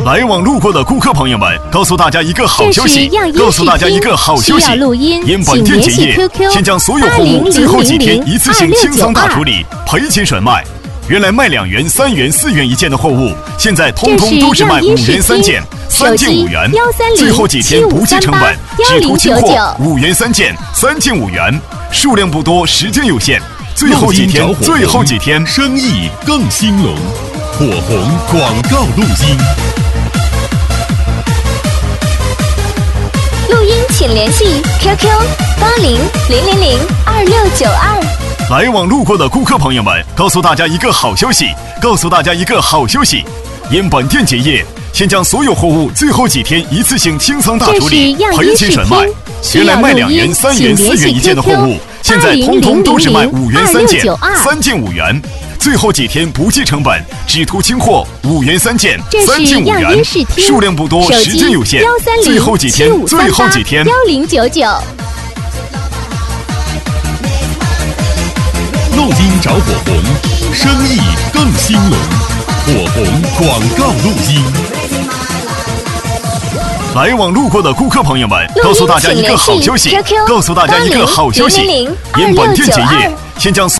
来往路过的顾客朋友们，告诉大家一个好消息！告诉大家一个好消息！因本店结业，现将所有货物最后几天一次性清仓大处理，赔钱甩卖。原来卖2元、3元、4元一件的货物，现在通通都是卖5元3件，3件5元。最后几天不计成本，只图清货，5元3件，3件5元。数量不多，时间有限，最后几天，最后几天， 生意更兴隆。火红广告录音。 录音请联系 QQ8000022692。 来往路过的顾客朋友们，告诉大家一个好消息！告诉大家一个好消息！因本店结业，现将所有货物最后几天一次性清仓大处理，赔钱甩卖。原来卖2元、3元、4元一件的货物，现在通通都是卖5元3件，3件5元。最后几天不计成本，只图清货，5元3件，3件5元。数量不多，时间有限，最后几天，最后几天。 1099。 录音找火红，生意更兴隆。火红广告录音。 来往路过的顾客朋友们，告诉大家一个好消息！告诉大家一个好消息！因本店结业，现将